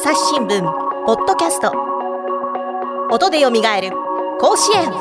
朝日新聞ポッドキャスト、音でよみがえる甲子園。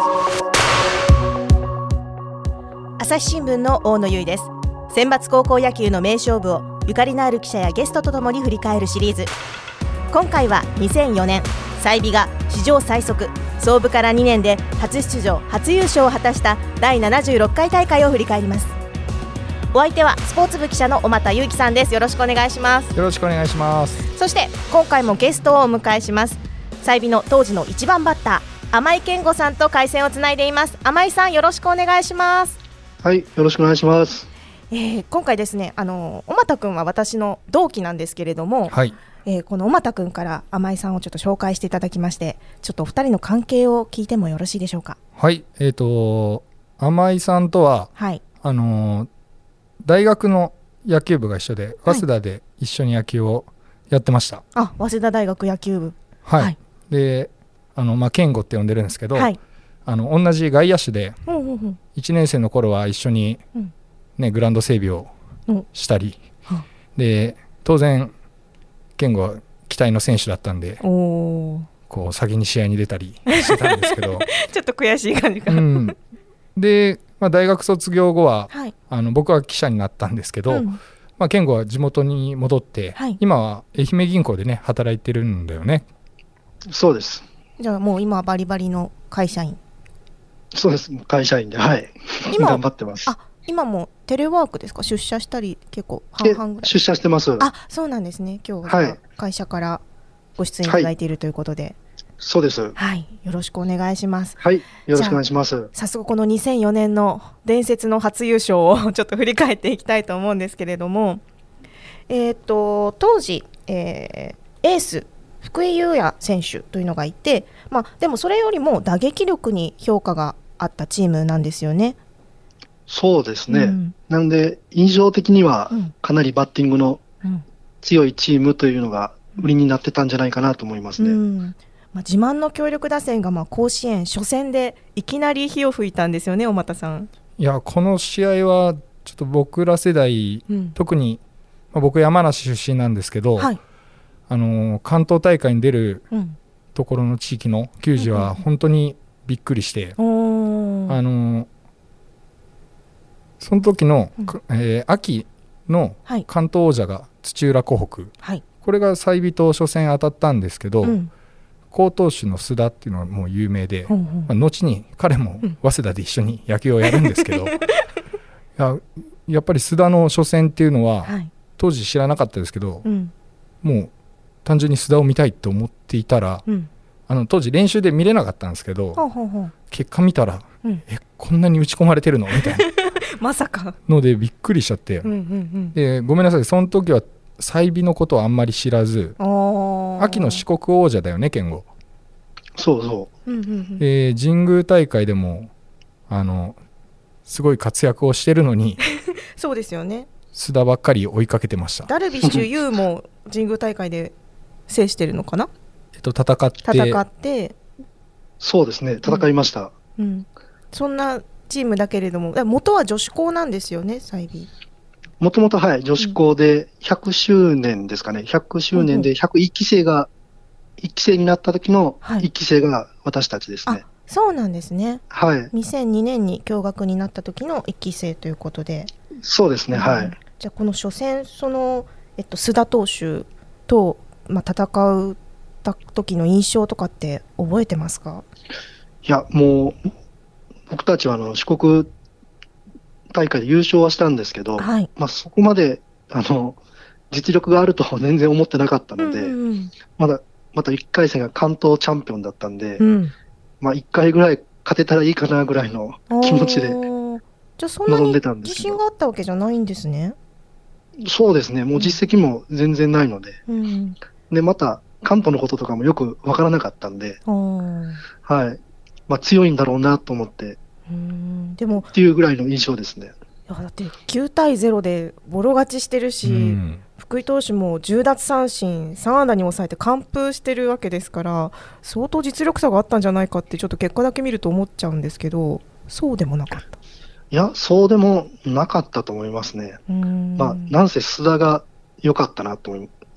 朝日新聞の大野由依です。選抜高校野球の名勝負をゆかりのある記者やゲストとともに振り返るシリーズ。今回は2004年済美が史上最速創部から2年で初出場初優勝を果たした第76回大会を振り返ります。お相手はスポーツ部記者の小俣優樹さんです。よろしくお願いします。 よろしくお願いします。 そして今回もゲストをお迎えします。済美の当時の1番バッター甘井健吾さんと回線をつないでいます。甘井さん、よろしくお願いします。 はい、よろしくお願いします。 今回ですね、小俣くんは私の同期なんですけれども、 はい、 この小俣くんから甘井さんをちょっと紹介していただきまして、ちょっとお二人の関係を聞いてもよろしいでしょうか。 はい、甘井さんとは、 はい、 大学の野球部が一緒で、早稲田で一緒に野球をやってました。 あ、早稲田大学野球部。 はい、 はい、 で健吾って呼んでるんですけど、 はい、 同じ外野手で、1年生の頃は一緒に、グラウンド整備をしたり、で当然健吾は期待の選手だったんで、こう先に試合に出たりしてたんですけどちょっと悔しい感じか、 で、大学卒業後は、 はい、 僕は記者になったんですけど、健吾は地元に戻って、はい、今は愛媛銀行でね働いてるんだよね。 そうです。 じゃあもう今はバリバリの会社員。 そうです、会社員で、はい、今頑張ってます。 あ、今もテレワークですか？出社したり結構半々ぐらい。 出社してます。 あ、そうなんですね。今日は会社からご出演いただいているということで、はい、 そうです。 はい、よろしくお願いします。 はい、よろしくお願いします。 早速この2004年の伝説の初優勝をちょっと振り返っていきたいと思うんですけれども、当時、エース福井優也選手というのがいて、でもそれよりも打撃力に評価があったチームなんですよね。 そうですね、なので印象的にはかなりバッティングの強いチームというのが売りになってたんじゃないかなと思いますね。 自慢の強力打線が甲子園初戦でいきなり火を吹いたんですよね、小俣さん。 いや、この試合はちょっと僕ら世代、特に、僕山梨出身なんですけど、はい、関東大会に出るところの地域の球児は本当にびっくりして、その時の、秋の関東王者が土浦湖北、はい、これが済美と初戦当たったんですけど、好投手の須田っていうのはもう有名で、後に彼も早稲田で一緒に野球をやるんですけどやっぱり須田の初戦っていうのは、当時知らなかったですけど、もう単純に須田を見たいと思っていたら、当時練習で見れなかったんですけど、結果見たら、こんなに打ち込まれてるのみたいなまさかのでびっくりしちゃって、でごめんなさい、その時は済美のことをあんまり知らず、秋の四国王者だよね、健吾。 そうそう、 神宮大会でもすごい活躍をしてるのにそうですよね、 須田ばっかり追いかけてました。 ダルビッシュ有も神宮大会で制してるのかな戦って、 そうですね、戦いました、 そんなチームだけれども、元は女子校なんですよね、済美。 もともと、はい、女子校で100周年ですかね、100周年で101期生が1期生になった時の1期生が私たちですね。 そうなんですね、 はい、 2002年に共学になった時の1期生ということで。 そうですね、はい。 じゃあこの初戦、須田投手と、戦う時の印象とかって覚えてますか？ いや、もう僕たちは四国大会で優勝はしたんですけど、はい、そこまで実力があるとは全然思ってなかったので、また1回戦が関東チャンピオンだったんで、1回ぐらい勝てたらいいかなぐらいの気持ちで臨んでたんですけど。 自信があったわけじゃないんですね。 そうですね、もう実績も全然ないので、でまた関東のこととかもよく分からなかったんで、はい、強いんだろうなと思って、 でもっていうぐらいの印象ですね。 だって9対0でボロ勝ちしてるし、福井投手も10奪三振3安打に抑えて完封してるわけですから、相当実力差があったんじゃないかってちょっと結果だけ見ると思っちゃうんですけど、そうでもなかった？ いや、そうでもなかったと思いますね。なんせ須田が良かったなと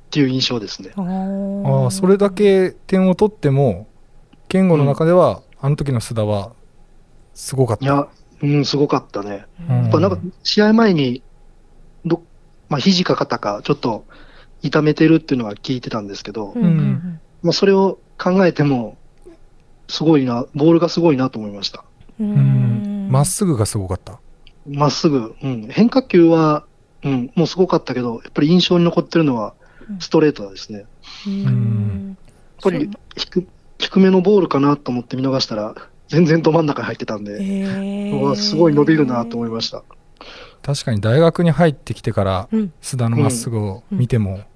っていう印象ですね。 それだけ点を取っても健吾の中では、あの時の須田はすごかった。いや、 すごかったね。やっぱなんか試合前に肘か肩かちょっと痛めてるっていうのは聞いてたんですけど、それを考えてもすごいな、ボールがすごいなと思いました。 まっすぐがすごかった。 まっすぐ、変化球は、もうすごかったけど、やっぱり印象に残ってるのはストレートですね。やっぱり低めのボールかなと思って見逃したら全然ど真ん中に入ってたんで、すごい伸びるなと思いました。 確かに大学に入ってきてから須田のまっすぐを見ても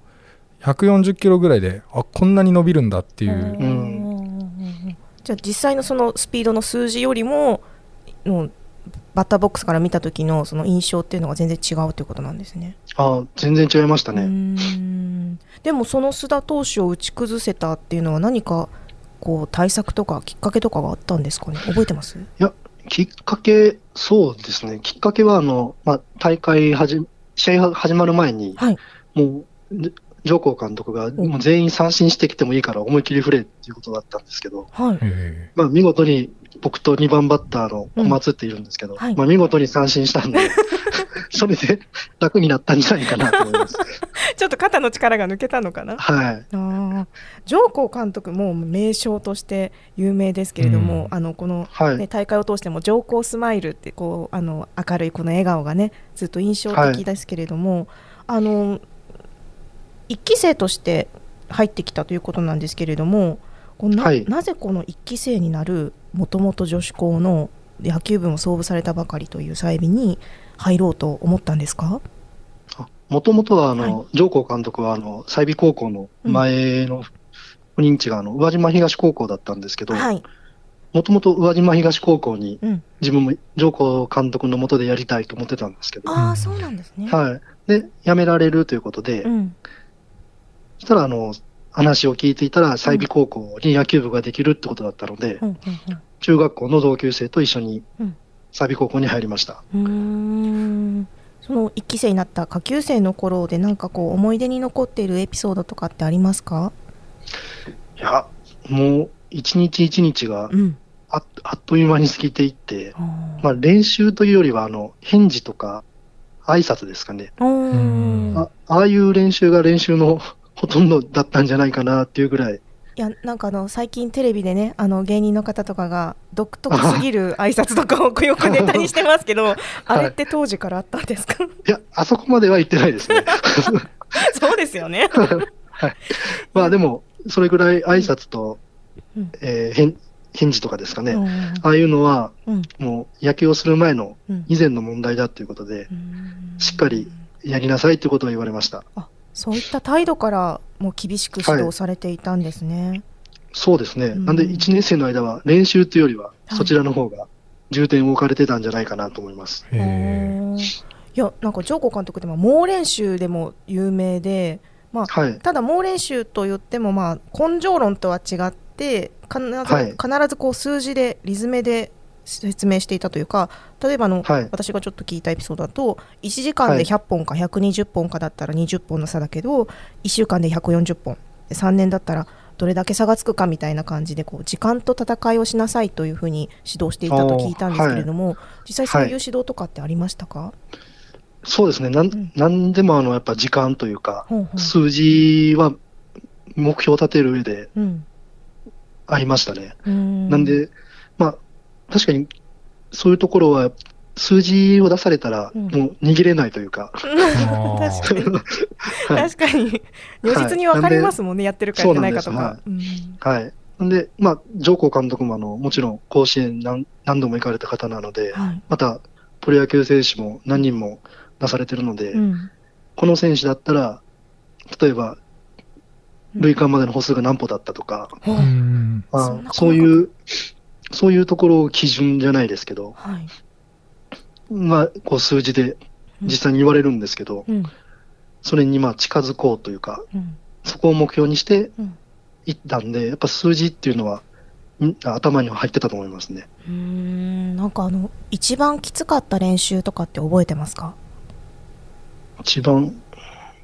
140キロぐらいでこんなに伸びるんだっていう、 じゃあ実際のそのスピードの数字よりもバッターボックスから見た時のその印象っていうのが全然違うということなんですね。 全然違いましたね。 でもその須田投手を打ち崩せたっていうのは何かこう対策とかきっかけとかがあったんですかね。覚えてます？ いや、きっかけ、そうですね。きっかけは大会試合が始まる前に、もう上皇監督がもう全員三振してきてもいいから思い切り振れっていうことだったんですけど、見事に僕と2番バッターの小松っているんですけど、見事に三振したんでそれで楽になったんじゃないかなと思いますちょっと肩の力が抜けたのかな。上皇監督も名将として有名ですけれども、この、大会を通しても上皇スマイルってこう明るいこの笑顔がねずっと印象的ですけれども、1期生として入ってきたということなんですけれども、なぜこの1期生になるもともと女子校の野球部も創部されたばかりという済美に入ろうと思ったんですか？ もともとは上皇監督は済美高校の前の赴任地が宇和島東高校だったんですけど、もともと宇和島東高校に自分も上皇監督の下でやりたいと思ってたんですけど、 そうなんですね。 で辞められるということで、そしたら話を聞いていたら済美高校に野球部ができるってことだったので、中学校の同級生と一緒に済美高校に入りました。 その1期生になった下級生の頃でなんかこう思い出に残っているエピソードとかってありますか？ いや、もう一日一日があっという間に過ぎていって、練習というよりは返事とか挨拶ですかね。ああいう練習が練習のほとんどだったんじゃないかなっていうぐらい。 いや、なんか最近テレビでね芸人の方とかが独特すぎる挨拶とかをよくネタにしてますけどあれって当時からあったんですか？ いや、あそこまでは言ってないですねそうですよねでもそれぐらい挨拶と、返事とかですかね、ああいうのは、もう野球をする前の以前の問題だということで、しっかりやりなさいということを言われました。 そういった態度からもう厳しく指導されていたんですね。そうですね。 なんで1年生の間は練習というよりはそちらの方が重点を置かれてたんじゃないかなと思います。 いや、なんか上皇監督でも猛練習でも有名で、ただ猛練習と言っても根性論とは違って必ずこう数字でリズムで説明していたというか、例えば私がちょっと聞いたエピソードだと1時間で100本か120本かだったら20本の差だけど1週間で140本3年だったらどれだけ差がつくかみたいな感じでこう時間と戦いをしなさいというふうに指導していたと聞いたんですけれども、実際そういう指導とかってありましたか？ そうですね。なんでもやっぱ時間というか、数字は目標を立てる上でありましたね。なんで確かにそういうところは数字を出されたらもう握れないというか、 確かに如実に分かりますもんね、やってるかやってないかとか。 なんで上皇監督ももちろん甲子園何度も行かれた方なので、またプロ野球選手も何人も出されてるので、この選手だったら例えば塁間までの歩数が何歩だったとか、そういうところを基準じゃないですけど、こう数字で実際に言われるんですけど、それに近づこうというか、そこを目標にしていったんで、やっぱ数字っていうのは頭には入ってたと思いますね。 なんか一番きつかった練習とかって覚えてますか？ 一番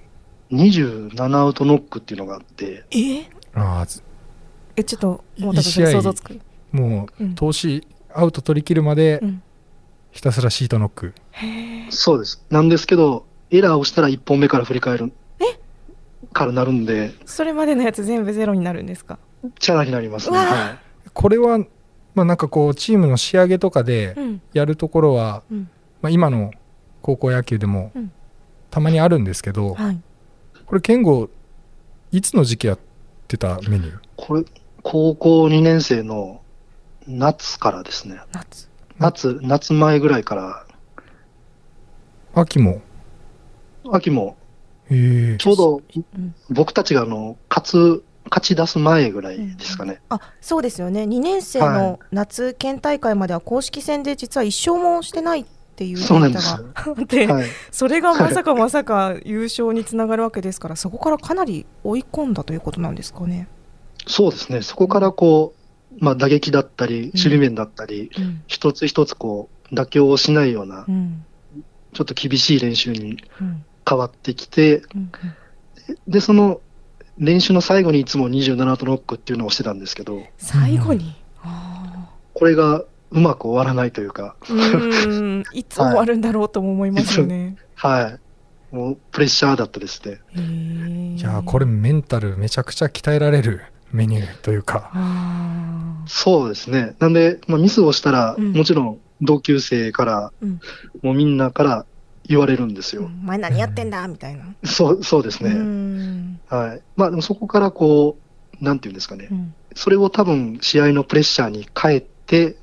27アウトノックっていうのがあって、 ちょっともう想像つく。 もう投資アウト取り切るまでひたすらシートノック。 そうです。なんですけど、エラーをしたら1本目から振り返るからなるんで、 それまでのやつ全部ゼロになるんですか？ チャラになりますね。はい、 これは、なんかこうチームの仕上げとかでやるところは、今の高校野球でもたまにあるんですけど、これ健吾いつの時期やってたメニュー？ これ高校2年生の夏からですね。夏前ぐらいから。 秋もちょうど僕たちが勝ち出す前ぐらいですかね。 そうですよね。2年生の夏県大会までは公式戦で実は1勝もしてないっていうデータがあって、それがまさか優勝につながるわけですから、そこからかなり追い込んだということなんですかね。 そうですね。そこから打撃だったり守備面だったり、一つ一つ妥協をしないような、ちょっと厳しい練習に変わってきて、でその練習の最後にいつも27アウトノックっていうのをしてたんですけど、 最後に、 これがうまく終わらないというか、 いつ終わるんだろうとも思いますよね。 もうプレッシャーだったですね。 いやこれメンタルめちゃくちゃ鍛えられるメニューというか。 そうですね。なんで、ミスをしたら、もちろん同級生から、もうみんなから言われるんですよ。 お前何やってんだみたいな。 そうですね。でもそこからなんていうんですかね。それを多分試合のプレッシャーに変えて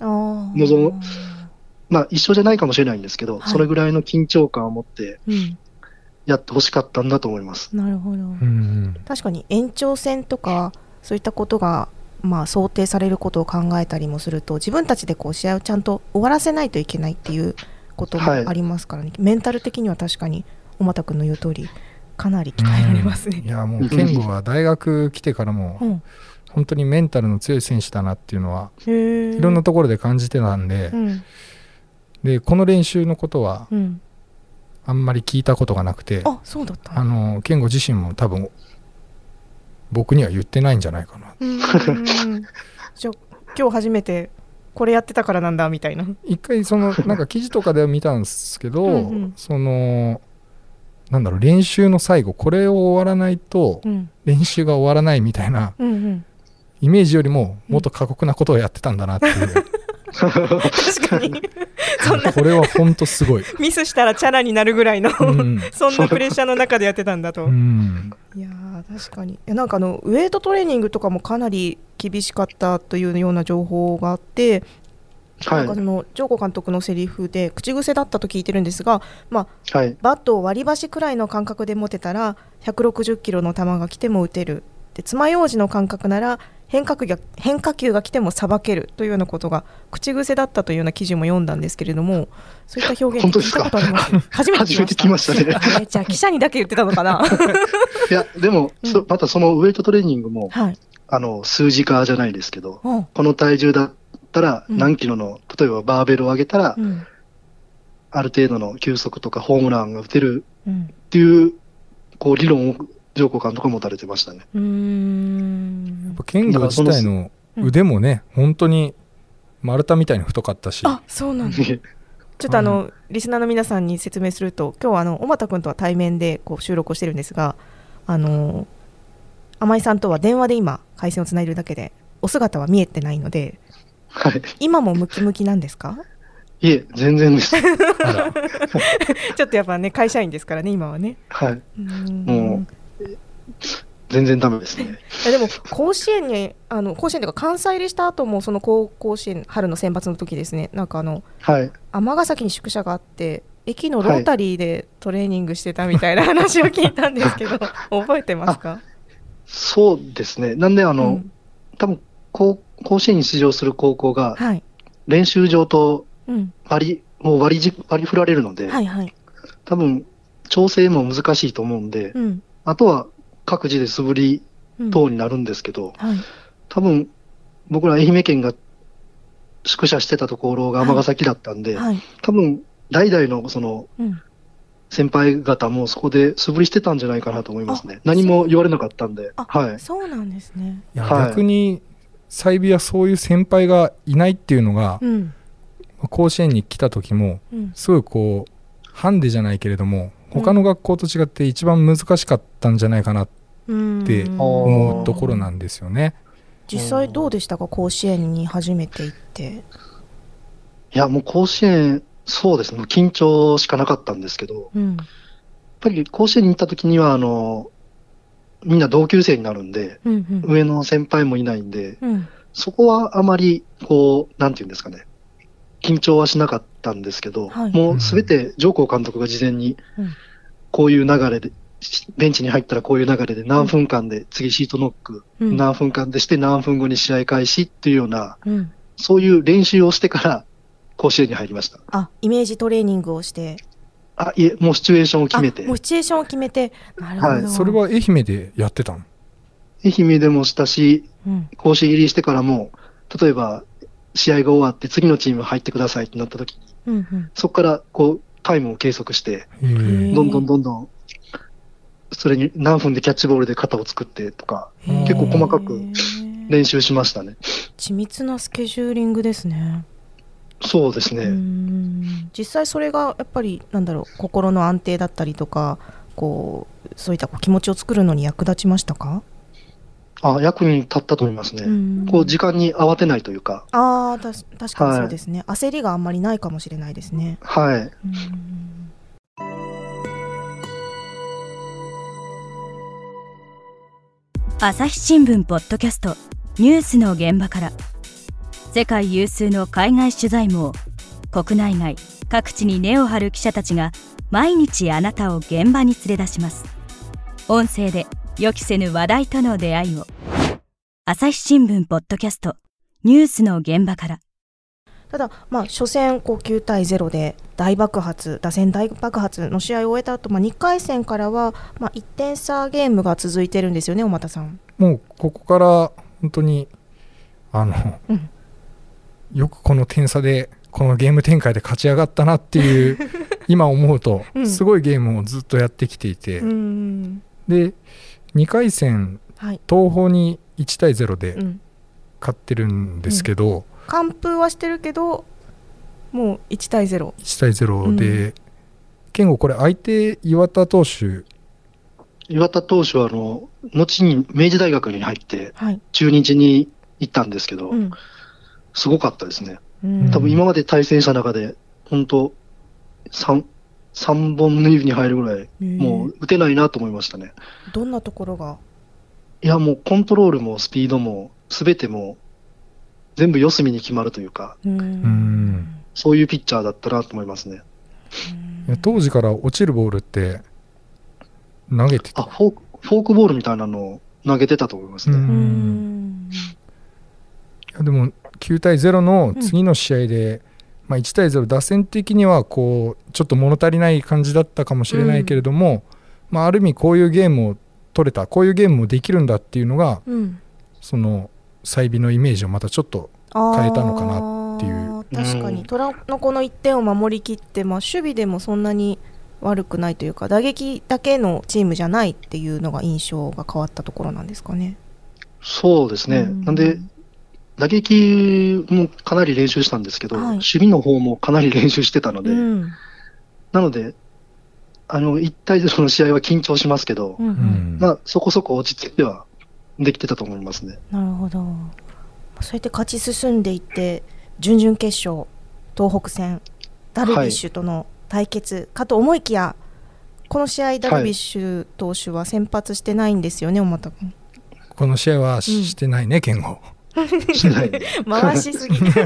一緒じゃないかもしれないんですけど、それぐらいの緊張感を持ってやってほしかったんだと思います。 なるほど。確かに延長戦とかそういったことが想定されることを考えたりもすると、自分たちで試合をちゃんと終わらせないといけないっていうこともありますからね。メンタル的には確かに小俣君の言う通りかなり鍛えられますね。 いやもう健吾は大学来てからも本当にメンタルの強い選手だなっていうのはいろんなところで感じてたんで、でこの練習のことはあんまり聞いたことがなくて、 そうだった。 健吾自身も多分僕には言ってないんじゃないかな。 じゃあ今日初めてこれやってたからなんだみたいな。 一回なんか記事とかでは見たんですけどなんだろう、練習の最後これを終わらないと練習が終わらないみたいなイメージよりももっと過酷なことをやってたんだなっていう。 確かにこれは本当すごい。 ミスしたらチャラになるぐらいのそんなプレッシャーの中でやってたんだと。いや確かに。なんかウェイトトレーニングとかもかなり厳しかったというような情報があって、なんか上子監督のセリフで口癖だったと聞いてるんですが、バットを割り箸くらいの感覚で持てたら160キロの球が来ても打てる、で爪楊枝の感覚なら変化球が来てもさばけるというようなことが口癖だったというような記事も読んだんですけれども、そういった表現聞いたことあります？初めて聞きましたね。じゃあ記者にだけ言ってたのかな。 いやでも、またそのウェイトトレーニングも、数字化じゃないですけど、この体重だったら何キロの、例えばバーベルを上げたら、ある程度の球速とかホームランが打てるっていう、理論を上皇監督も持たれてましたね。 健吾自体の腕もね、本当に丸太みたいに太かったし。 そうなんだ。ちょっとリスナーの皆さんに説明すると、今日は小俣君とは対面で収録をしてるんですが、甘井さんとは電話で今回線をつないでるだけでお姿は見えてないので、今もムキムキなんですか？ いえ、全然です。 ちょっとやっぱね、会社員ですからね、今はね。 もう全然ダメですね。 でも甲子園というか関西入りした後も、その甲子園春の選抜の時ですね、なんか尼崎に宿舎があって駅のロータリーでトレーニングしてたみたいな話を聞いたんですけど、覚えてますか？ そうですね。なんで多分甲子園に出場する高校が練習場と割り振られるので、多分調整も難しいと思うんで、あとは各自で素振り等になるんですけど、多分僕ら愛媛県が宿舎してたところが尼崎だったんで、多分代々のその先輩方もそこで素振りしてたんじゃないかなと思いますね。何も言われなかったんで。はい。 そうなんですね。 いや、逆に済美はそういう先輩がいないっていうのが、甲子園に来た時も、すごいこうハンデじゃないけれども、他の学校と違って一番難しかったんじゃないかなって思うところなんですよね。 実際どうでしたか、甲子園に初めて行って。 いや、もう甲子園、そうですね、緊張しかなかったんですけど、やっぱり甲子園に行った時にはみんな同級生になるんで、上の先輩もいないんで、そこはあまりこうなんていうんですかね、緊張はしなかったんですけど、もうすべて上皇監督が事前にこういう流れで、ベンチに入ったらこういう流れで何分間で次シートノック、何分間でして何分後に試合開始っていうような、そういう練習をしてから甲子園に入りました。 イメージトレーニングをして。 いえ、もうシチュエーションを決めて。 もうシチュエーションを決めて。なるほど。 それは愛媛でやってたの？ 愛媛でもしたし、甲子園入りしてからも、例えば試合が終わって次のチーム入ってくださいってなった時に、そこからこうタイムを計測して、どんどんそれに何分でキャッチボールで肩を作ってとか、結構細かく練習しましたね。 緻密なスケジューリングですね。 そうですね。 実際それがやっぱり心の安定だったりとか、そういった気持ちを作るのに役立ちましたか？ 役に立ったと思いますね。時間に慌てないというか。 確かにそうですね、焦りがあんまりないかもしれないですね。 はい。 朝日新聞ポッドキャストニュースの現場から、世界有数の海外取材網、国内外各地に根を張る記者たちが毎日あなたを現場に連れ出します。音声で予期せぬ話題との出会いを。朝日新聞ポッドキャストニュースの現場から。 ただ、初戦9対0で打線大爆発の試合を終えた後、2回戦からは1点差ゲームが続いてるんですよね、尾又さん。 もうここから本当によくこの点差でこのゲーム展開で勝ち上がったなっていう今思うとすごいゲームをずっとやってきていて、で2回戦、東邦に1対0で勝ってるんですけど、 完封はしてるけどもう1対0 で、健吾これ相手岩田投手は後に明治大学に入って中日に行ったんですけど、すごかったですね。多分今まで対戦した中で本当3本の指に入るぐらいもう打てないなと思いましたね。 どんなところが？ いや、もうコントロールもスピードも全ても全部四隅に決まるというか、そういうピッチャーだったなと思いますね。 当時から落ちるボールって投げてた？ フォークボールみたいなのを投げてたと思いますね。 いやでも9対0の次の試合で、1対0打線的にはちょっと物足りない感じだったかもしれないけれども、ある意味こういうゲームを取れた、こういうゲームもできるんだっていうのが、その済美のイメージをまたちょっと変えたのかなっていう。 確かに虎のこの1点を守りきって、守備でもそんなに悪くないというか、打撃だけのチームじゃないっていうのが印象が変わったところなんですかね。 そうですね。なんで打撃もかなり練習したんですけど、守備の方もかなり練習してたので、なので1対0の試合は緊張しますけど、そこそこ落ち着いてはできてたと思いますね。 なるほど。そうやって勝ち進んでいって準々決勝東北戦ダルビッシュとの対決かと思いきや、この試合ダルビッシュ投手は先発してないんですよね、尾又君。 この試合はしてないね、健吾。 回しすぎち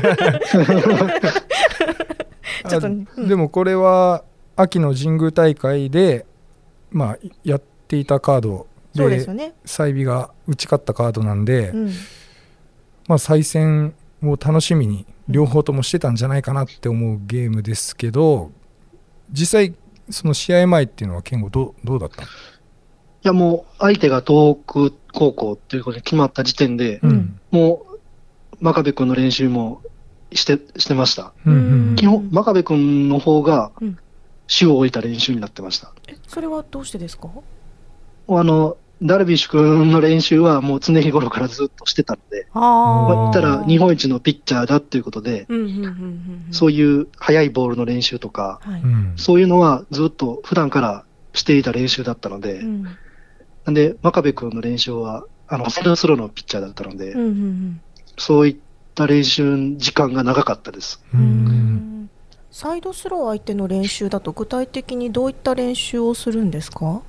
ょっと、 でもこれは秋の神宮大会で、やっていたカードで済美が打ち勝ったカードなんで、再戦を楽しみに両方ともしてたんじゃないかなって思うゲームですけど、実際その試合前っていうのは健吾どうだった？いや、もう相手が東北高校っていうことに決まった時点で、もう真壁君の練習もしてました。基本真壁君の方が、 主を置いた練習になってました。 それはどうしてですか？ ダルビッシュ君の練習はもう常日頃からずっとしてたので、言ったら日本一のピッチャーだっていうことで、そういう速いボールの練習とか、はい、そういうのはずっと普段からしていた練習だったので、なんで真壁君の練習はサイドスローのピッチャーだったので、そういった練習時間が長かったです。 サイドスロー相手の練習だと具体的にどういった練習をするんですか？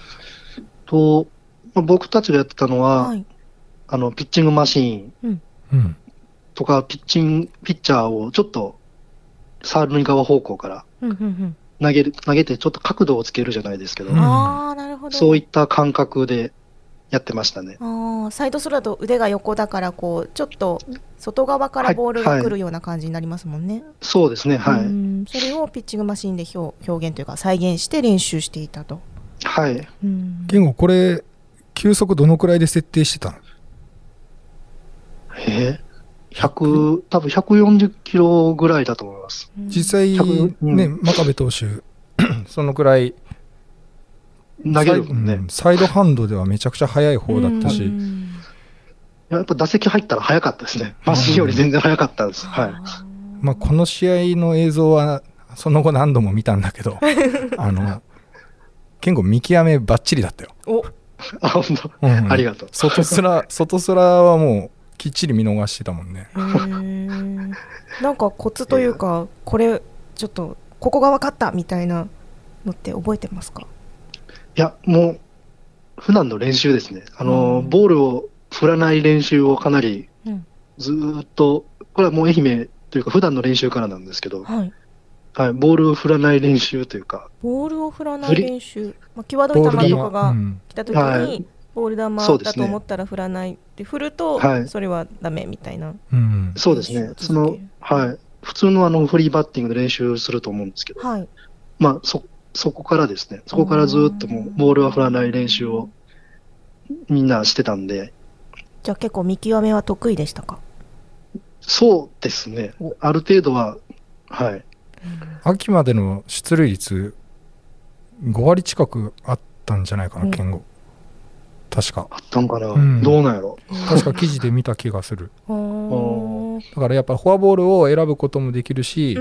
僕たちがやってたのは、はい、ピッチングマシーンとか、ピッチャーをちょっと三塁側方向から投げてちょっと角度をつけるじゃないですけど、 なるほど、 そういった感覚でやってましたね。 サイドスローだと腕が横だからこうちょっと外側からボールが来るような感じになりますもんね。はいはい、 そうですね、はい。 それをピッチングマシーンで表現というか再現して練習していたと。 はい。 言語これ球速どのくらいで設定してたの？ 多分140キロぐらいだと思います。 実際ね、真壁投手そのくらい投げるもんね。 サイドハンドではめちゃくちゃ速い方だったし、 やっぱ打席入ったら速かったですね。マシンより全然速かったです。はい。 まあこの試合の映像はその後何度も見たんだけど、結構見極めバッチリだったよ。 本当、ありがとう。 外すらはもうきっちり見逃してたもんね。 なんかコツというか、これちょっとここが分かったみたいなのって覚えてますか？ いや、もう普段の練習ですね。ボールを振らない練習をかなりずっと、これはもう愛媛というか普段の練習からなんですけど、はいはい、ボールを振らない練習というか、 ボールを振らない練習、際どい球とかが来たときに、ボール球だと思ったら振らないで、振るとそれはダメみたいな。 そうですね。はい、普通のフリーバッティングで練習すると思うんですけど、はい、まあそこからですね、そこからずっともうボールは振らない練習をみんなしてたんで。 じゃあ結構見極めは得意でしたか？ そうですね。ある程度は、はい。 秋までの出塁率5割近くあったんじゃないかな、健吾。確か。 あったんかな、どうなんやろ。 確か記事で見た気がする。だからやっぱりフォアボールを選ぶこともできるし、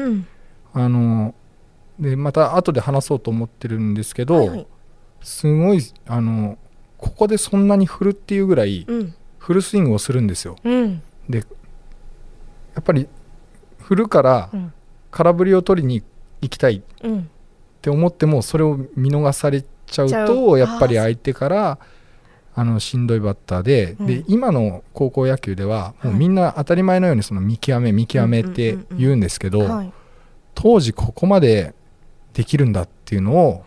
でまた後で話そうと思ってるんですけど、すごいここでそんなに振るっていうぐらいフルスイングをするんですよ。でやっぱり振るから空振りを取りに行きたいって思っても、それを見逃されちゃうとやっぱり相手からしんどいバッターで、今の高校野球ではもうみんな当たり前のようにその見極めって言うんですけど、当時ここまでできるんだっていうのを、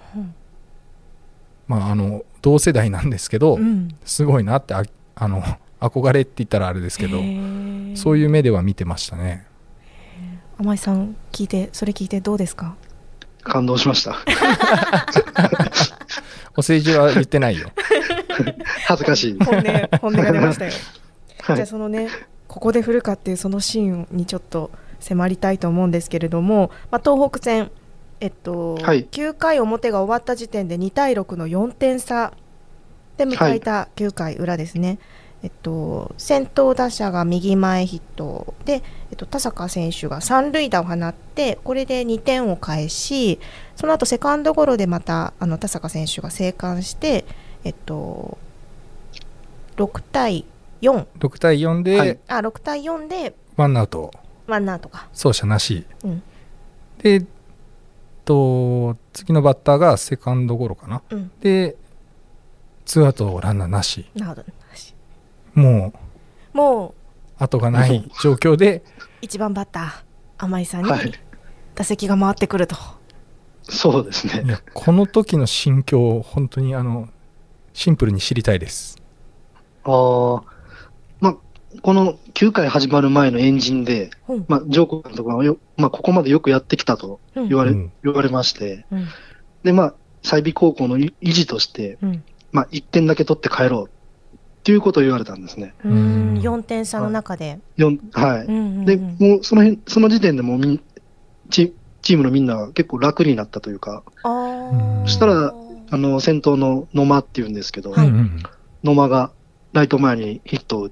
同世代なんですけど、すごいなって憧れって言ったらあれですけど、そういう目では見てましたね。 甘井さんそれ聞いてどうですか？ 感動しました。 お世辞は言ってないよ。 恥ずかしい。 本音が出ましたよ。じゃあそのね、ここで振るかっていうそのシーンにちょっと迫りたいと思うんですけれども、東北戦、9回表が終わった時点で2対6の4点差で迎えた9回裏ですね。先頭打者が右前ヒットで、田坂選手が三塁打を放って、これで2点を返し、その後セカンドゴロでまた田坂選手が生還して、6対4で、6対4でワンアウトか、 走者なし、で次のバッターがセカンドゴロかな、でツーアウトランナーなし、もう後がない状況で 1番バッター甘井さんに打席が回ってくると、 そうですね。 いやこの時の心境を本当にシンプルに知りたいです。 この9回始まる前の円陣で、ジョーコ監督はここまでよくやってきたと言われまして、で済美高校の意地として、1点だけ取って帰ろうっていうことを言われたんですね。 4点差の中で。 はい。で、もうその時点でもうチームのみんな結構楽になったというか、そしたら、先頭の野間っていうんですけど、野間がライト前にヒットを打って、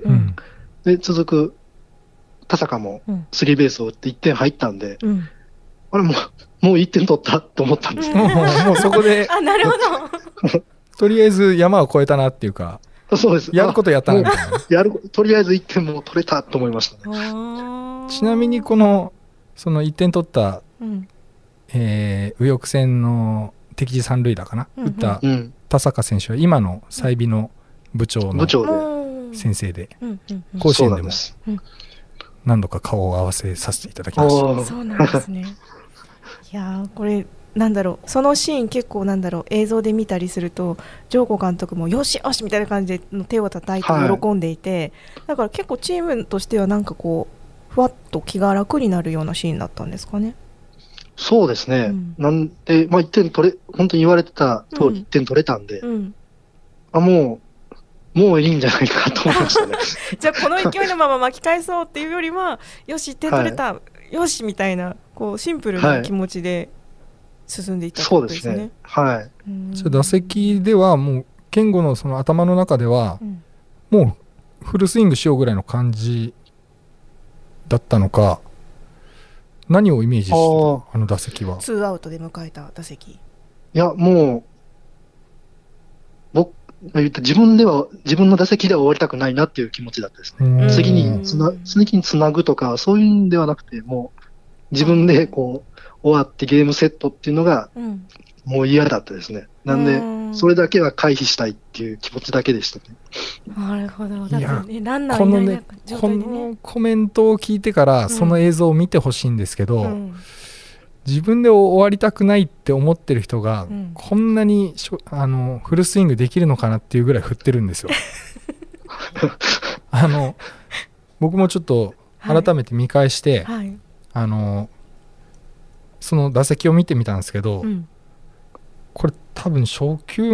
で、続く田坂もスリーベースを打って1点入ったんで、あれもう1点取ったと思ったんですよ。 もうそこで、 なるほど。 とりあえず山を越えたなっていうか、 そうです。 やることやったなみたいな。 とりあえず1点も取れたと思いましたね。 ちなみにその1点取った、右翼戦の敵地三塁打かな、打った田坂選手は今の済美の部長の先生で、甲子園でも何度か顔を合わせさせていただきました。 そうなんですね。いやこれなんだろう、そのシーン結構なんだろう、映像で見たりすると上子監督もよしよしみたいな感じで手を叩いて喜んでいて、だから結構チームとしてはなんかこうふわっと気が楽になるようなシーンだったんですかね。 そうですね、なんで、1点本当に言われてた通り1点取れたんで、もういいんじゃないかと思いましたね。 じゃあこの勢いのまま巻き返そうっていうよりは、よし1点取れた、よしみたいなこうシンプルな気持ちで進んでいったってことですね。そうですね。 はい。 じゃあ打席ではもう健吾のその頭の中では、もうフルスイングしようぐらいの感じだったのか、何をイメージしてた打席は。 2アウトで迎えた打席。 いやもう自分の打席では終わりたくないなっていう気持ちだったですね。次につなぐとかそういうんではなくて、もう自分でこう終わってゲームセットっていうのがもう嫌だったですね。なんでそれだけは回避したいっていう気持ちだけでしたね。 なるほど。だってね、ランナーいない状態でね。 このコメントを聞いてからその映像を見てほしいんですけど、自分で終わりたくないって思ってる人が、こんなにフルスイングできるのかなっていうぐらい振ってるんですよ。僕もちょっと改めて見返して、その打席を見てみたんですけど、これ多分初球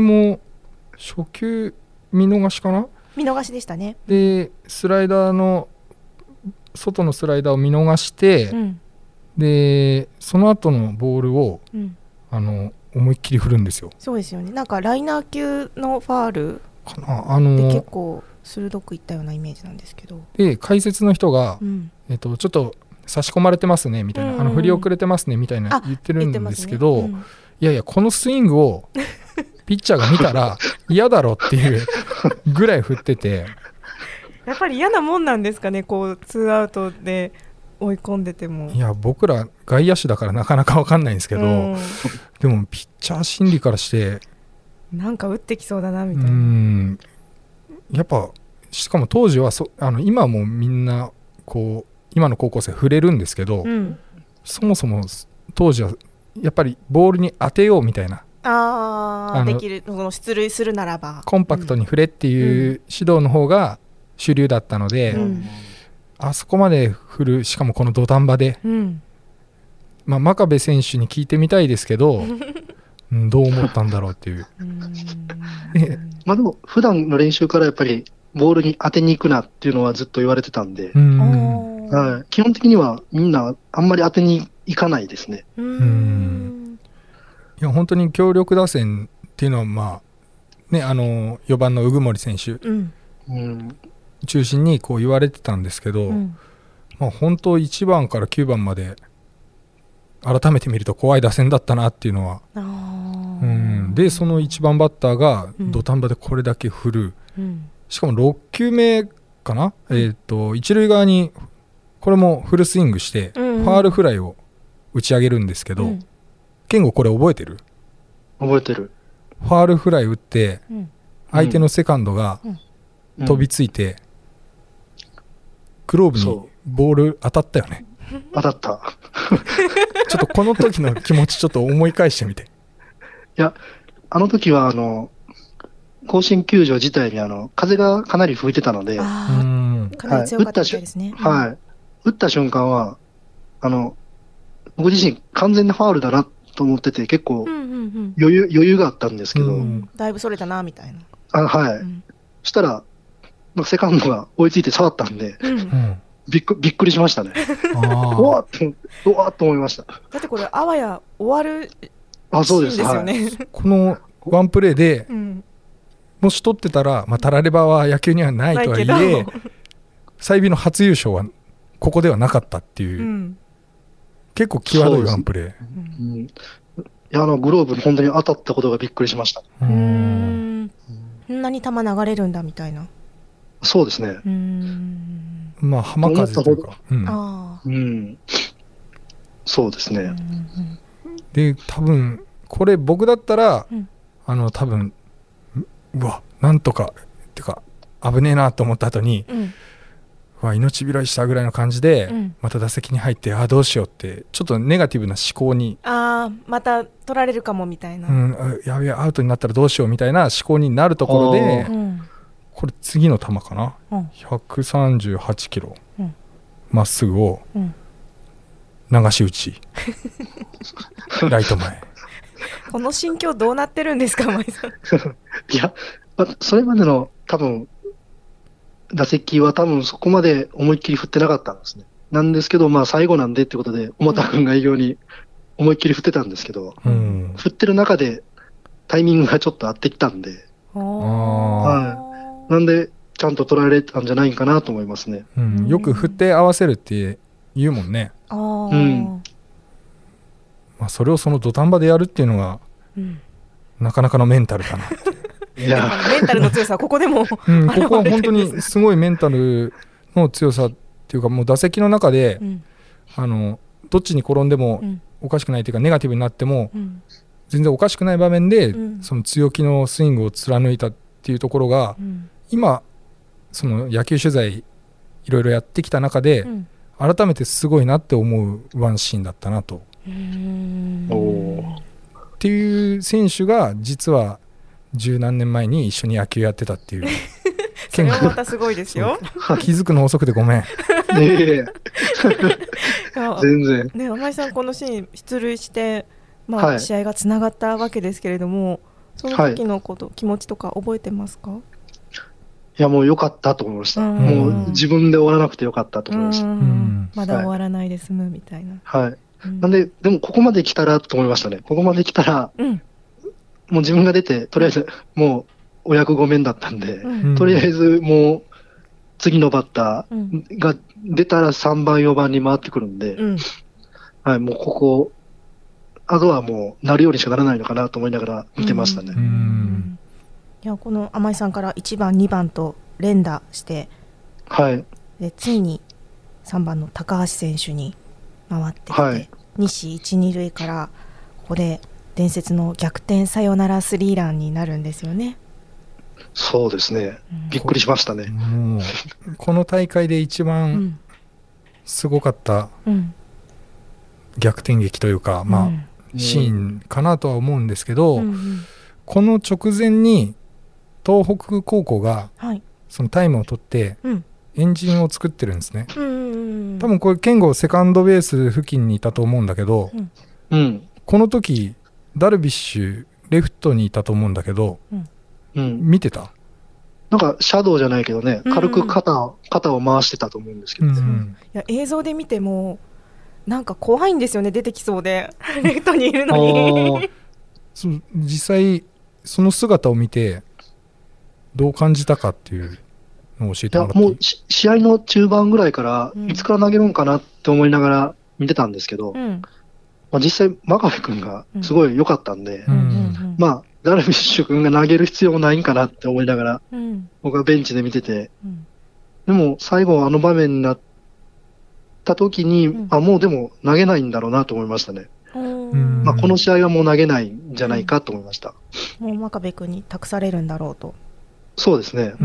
見逃しかな？ 見逃しでしたね。 でスライダーの外のスライダーを見逃して、でその後のボールを、思いっきり振るんですよ。 そうですよね。なんかライナー級のファールかな、 で結構鋭くいったようなイメージなんですけど、 で解説の人が、ちょっと差し込まれてますねみたいな、振り遅れてますねみたいな言ってるんですけど、いやいやこのスイングをピッチャーが見たら嫌だろっていうぐらい振っててやっぱり嫌なもんなんですかね、こう2アウトで追い込んでても。 いや僕ら外野手だからなかなか分かんないんですけど、でもピッチャー心理からしてなんか打ってきそうだなみたいな。 やっぱしかも当時は今はもうみんなこう今の高校生触れるんですけど、そもそも当時はやっぱりボールに当てようみたいな、 できる出塁するならばコンパクトに振れっていう指導の方が主流だったので、あそこまで振る、しかもこの土壇場で、真壁選手に聞いてみたいですけどどう思ったんだろうっていうでも普段の練習からやっぱりボールに当てに行くなっていうのはずっと言われてたんで、基本的にはみんなあんまり当てに行かないですね。 いや本当に強力打線っていうのは4番の鵜久森選手、中心にこう言われてたんですけど、本当1番から9番まで改めて見ると怖い打線だったなっていうのは、でその1番バッターが土壇場でこれだけ振る、しかも6球目かな、一塁側にこれもフルスイングして、ファールフライを打ち上げるんですけど、健吾これ覚えてる？ 覚えてる。 ファールフライ打って、相手のセカンドが飛びついて、グローブにボール当たったよね。 当たったちょっとこの時の気持ちちょっと思い返してみて。いやあの時は甲子園球場自体に風がかなり吹いてたので、 かなり強かったですね。 打った瞬間は僕自身完全にファウルだなと思ってて、結構余裕があったんですけど、 だいぶそれたなみたいな。 そしたらセカンドが追いついて触ったんで、 びっくりしましたね。うわっと思いました。 だってこれあわや終わるシーンですよね。 はい、このワンプレーで、もし取ってたら、タラレバは野球にはないとはいえ済美の初優勝はここではなかったっていう、結構際どいワンプレー。 いや、グローブに本当に当たったことがびっくりしました。 こんなに球流れるんだみたいな。 そうですね。 浜風というか、 そうですね。 で多分これ僕だったら、多分うわなんとかってか危ねえなと思った後に、命拾いしたぐらいの感じで、また打席に入ってどうしようってちょっとネガティブな思考に、 また取られるかもみたいな、 やべえアウトになったらどうしようみたいな思考になるところで、これ次の球かな、138キロまっすぐを流し打ちライト前。 この心境どうなってるんですか、前さん。 いや、それまでの多分打席は多分そこまで思いっきり振ってなかったんですね。なんですけど、最後なんでってことで、小俣君が言うように思いっきり振ってたんですけど、振ってる中でタイミングがちょっと合ってきたんで、なんでちゃんと取られたんじゃないかなと思いますね。 よく振って合わせるって言うもんね。それをその土壇場でやるっていうのが、なかなかのメンタルだなって。 いやメンタルの強さはここでもここは本当にすごいメンタルの強さっていうか、もう打席の中で、どっちに転んでもおかしくないというか、ネガティブになっても全然おかしくない場面で、その強気のスイングを貫いたっていうところが、今その野球取材いろいろやってきた中で、改めてすごいなって思うワンシーンだったなと。っていう選手が実は十何年前に一緒に野球やってたっていう。 それはまたすごいですよ。 気づくの遅くてごめん。 全然。 ね、甘井さんこのシーン出塁して、試合がつながったわけですけれども、その時のこと、気持ちとか覚えてますか？ いや、もう良かったと思いました。もう自分で終わらなくて良かったと思いました。 まだ終わらないで済むみたいな。 なんで、でもここまで来たらと思いましたね。ここまで来たら、もう自分が出て、とりあえずもうお役御免だったんで、とりあえずもう次のバッターが出たら3番、4番に回ってくるんで、もうここ、あとはもうなるようにしかならないのかなと思いながら見てましたね。 いや、この甘井さんから1番、2番と連打して、でついに3番の高橋選手に回ってきて、西1、2塁からここで伝説の逆転サヨナラスリーランになるんですよね。 そうですね、びっくりしましたね。 もうこの大会で一番すごかった逆転劇というか、シーンかなとは思うんですけど、この直前に東北高校がそのタイムを取ってエンジンを作ってるんですね。多分これ健吾セカンドベース付近にいたと思うんだけど、この時ダルビッシュレフトにいたと思うんだけど、見てた？ なんかシャドウじゃないけどね、軽く肩を回してたと思うんですけど、いや映像で見てもなんか怖いんですよね、出てきそうでレフトにいるのに実際その姿を見てどう感じたかっていうのを教えてもらっていい？ もう試合の中盤ぐらいからいつから投げるんかなって思いながら見てたんですけど、実際真壁君がすごい良かったんで、ダルビッシュ君が投げる必要ないんかなって思いながら、僕はベンチで見てて、でも最後あの場面になった時に、もうでも投げないんだろうなと思いましたね。この試合はもう投げないんじゃないかと思いました。 もう真壁君に託されるんだろうと。 そうですね。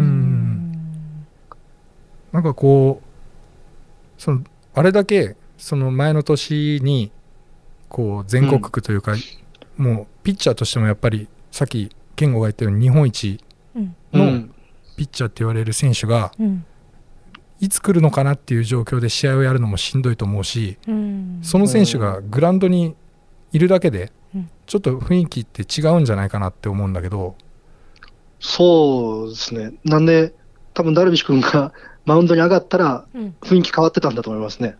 なんかこうあれだけその前の年にこう全国区というか、もうピッチャーとしてもやっぱりさっき健吾が言ったように日本一のピッチャーって言われる選手がいつ来るのかなっていう状況で試合をやるのもしんどいと思うし、その選手がグラウンドにいるだけでちょっと雰囲気って違うんじゃないかなって思うんだけど。 そうですね。なんで多分ダルビッシュ君がマウンドに上がったら、雰囲気変わってたんだと思いますね。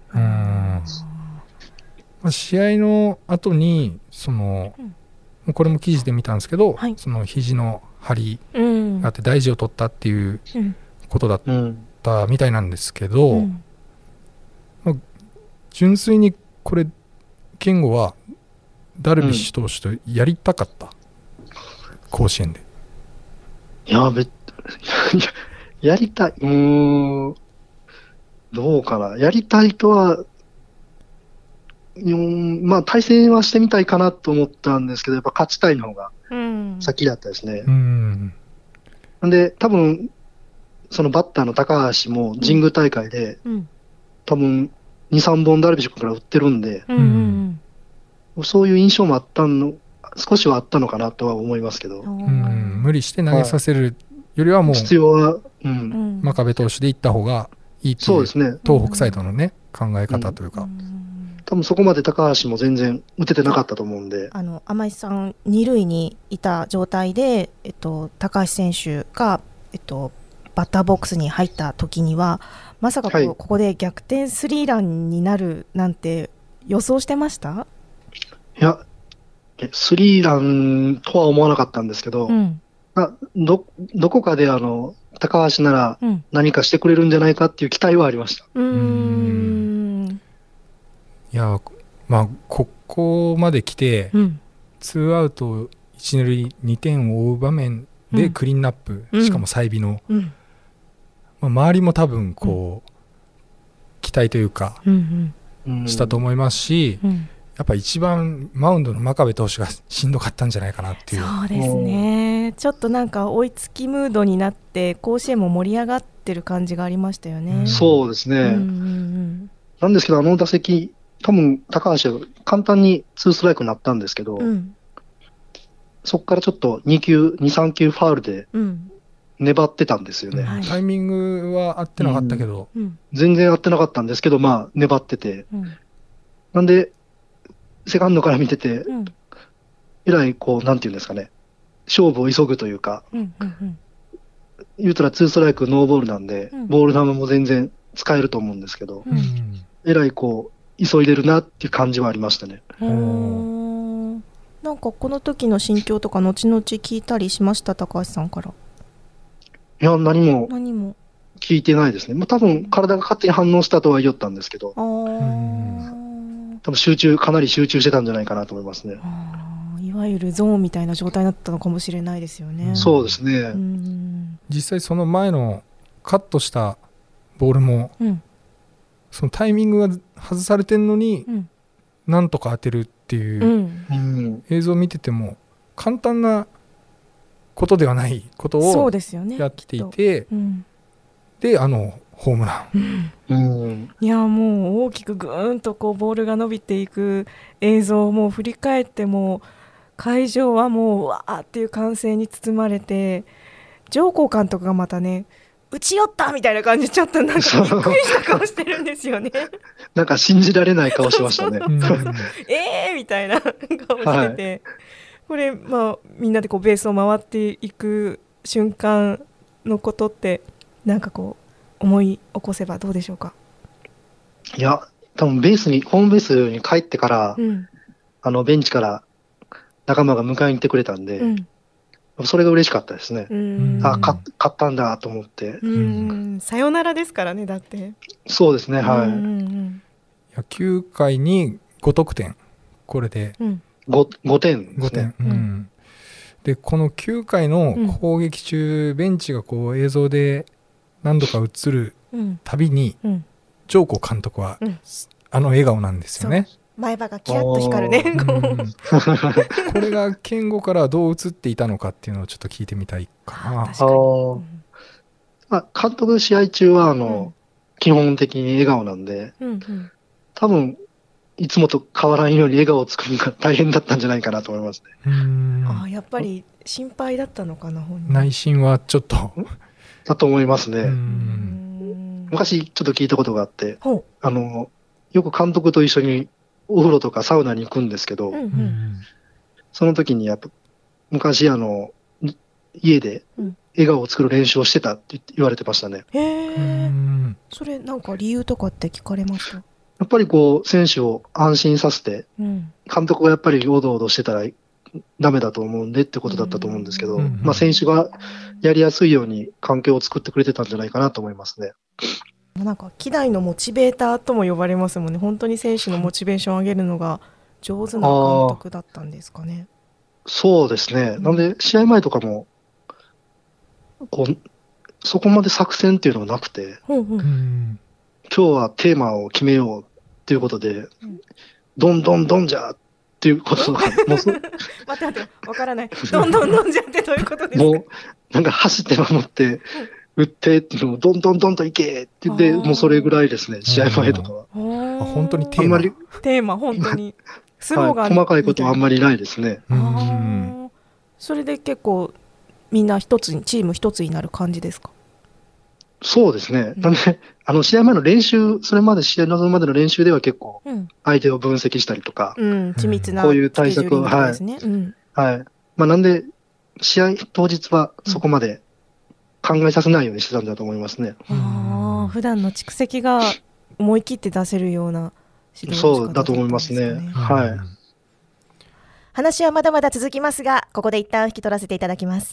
試合の後にこれも記事で見たんですけど、その肘の張りがあって大事を取ったっていうことだったみたいなんですけど、純粋にこれ健吾はダルビッシュ投手とやりたかった、甲子園で。 いややりたい、どうかな、やりたいとは、まあ対戦はしてみたいかなと思ったんですけど、やっぱ勝ちたいの方が先だったですね。なんで多分そのバッターの高橋も神宮大会で、多分2、3本ダルビッシュ君から打ってるんで、そういう印象も少しはあったのかなとは思いますけど、 無理して投げさせるよりはもう必要は、 真壁投手でいった方がいいっていう、そうですね、東北サイドのね、考え方というか、 多分そこまで高橋も全然打ててなかったと思うんで、 甘井さん2塁にいた状態で、高橋選手が、バッターボックスに入った時にはまさかここで逆転スリーランになるなんて予想してました？ いや、スリーランとは思わなかったんですけど、どこかで高橋なら何かしてくれるんじゃないかっていう期待はありました。 いや、まあここまで来て、ツーアウト一塁2点を追う場面でクリーンナップ、しかも済美の、周りも多分こう、期待というか、したと思いますし、やっぱ一番マウンドの真壁投手がしんどかったんじゃないかなっていう。 そうですね、ちょっとなんか追いつきムードになって甲子園も盛り上がってる感じがありましたよね。 そうですね、なんですけど打席多分高橋は簡単に2ストライクになったんですけど、そこからちょっと2、3球ファウルで粘ってたんですよね。 タイミングは合ってなかったけど、 全然合ってなかったんですけど、まあ粘ってて、なんでセカンドから見てて、えらいこうなんていうんですかね、勝負を急ぐというか、言うたら2ストライクノーボールなんで、ボール球も全然使えると思うんですけど、えらいこう急いでるなっていう感じはありましたね。 なんかこの時の心境とか後々聞いたりしました？高橋さんから。 いや、何も聞いてないですね。まあ、多分体が勝手に反応したとは言ったんですけど、多分かなり集中してたんじゃないかなと思いますね。 いわゆるゾーンみたいな状態だったのかもしれないですよね。 そうですね。 実際その前のカットしたボールも、そのタイミングが外されてるのに、なんとか当てるっていう映像を見てても簡単なことではないことをやっていて、でホームラン、 いや、もう大きくぐーんとこうボールが伸びていく映像をもう振り返っても会場はもうわーっていう歓声に包まれて、上皇監督がまたね、打ち寄ったみたいな感じでちょっとなんかびっくりした顔してるんですよね。 なんか信じられない顔しましたね。 みたいな顔してて、これ、まあ、みんなでこうベースを回っていく瞬間のことってなんかこう思い起こせばどうでしょうか？ いや、多分ホームベースに帰ってから、ベンチから仲間が迎えに行ってくれたんで、それが嬉しかったですね。勝ったんだと思って。 さよならですからね、だって。 そうですね、はい。 9回に5得点、これで 5点ですね。 でこの9回の攻撃中、ベンチがこう映像で何度か映るたびに、上皇監督は笑顔なんですよね。 前歯がキラッと光るね。 これが健吾からどう映っていたのかっていうのをちょっと聞いてみたいかな。 監督試合中は基本的に笑顔なんで、多分いつもと変わらんように笑顔を作るのが大変だったんじゃないかなと思いますね。 やっぱり心配だったのかな、本人。 内心はちょっとだと思いますね。昔ちょっと聞いたことがあって、よく監督と一緒にお風呂とかサウナに行くんですけど、その時にやっぱ昔家で笑顔を作る練習をしてたって言われてましたね。 それなんか理由とかって聞かれました？ やっぱりこう選手を安心させて、監督がやっぱりおどおどしてたらダメだと思うんでってことだったと思うんですけど、選手がやりやすいように環境を作ってくれてたんじゃないかなと思いますね。 なんか希代のモチベーターとも呼ばれますもんね。本当に選手のモチベーションを上げるのが上手な監督だったんですかね。 そうですね。なので試合前とかもこうそこまで作戦っていうのはなくて、今日はテーマを決めようっていうことで、どんどんどんじゃっていうことがもう待ってわからない。どんどんどんじゃってどういうことですか？ もうなんか走って守って打ってっていうのをどんどんどんといけって言って、もうそれぐらいですね、試合前とかは。 本当にテーマ本当にスローガン、 細かいことはあんまりないですね。 それで結構みんな一つにチーム一つになる感じですか？ そうですね。なんで試合前の練習、それまで試合に臨むまでの練習では結構相手を分析したりとか、 緻密なこういう対策を、なんで試合当日はそこまで考えさせないようにしてたんだと思いますね。 普段の蓄積が思い切って出せるような指導の仕方だったんですかね。 そうだと思いますね。 話はまだまだ続きますが、ここで一旦引き取らせていただきます。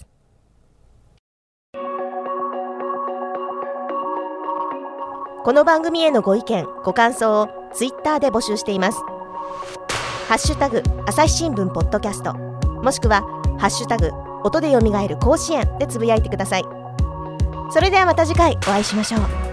この番組へのご意見、ご感想をツイッターで募集しています。ハッシュタグ朝日新聞ポッドキャスト、もしくはハッシュタグ音でよみがえる甲子園でつぶやいてください。それではまた次回お会いしましょう。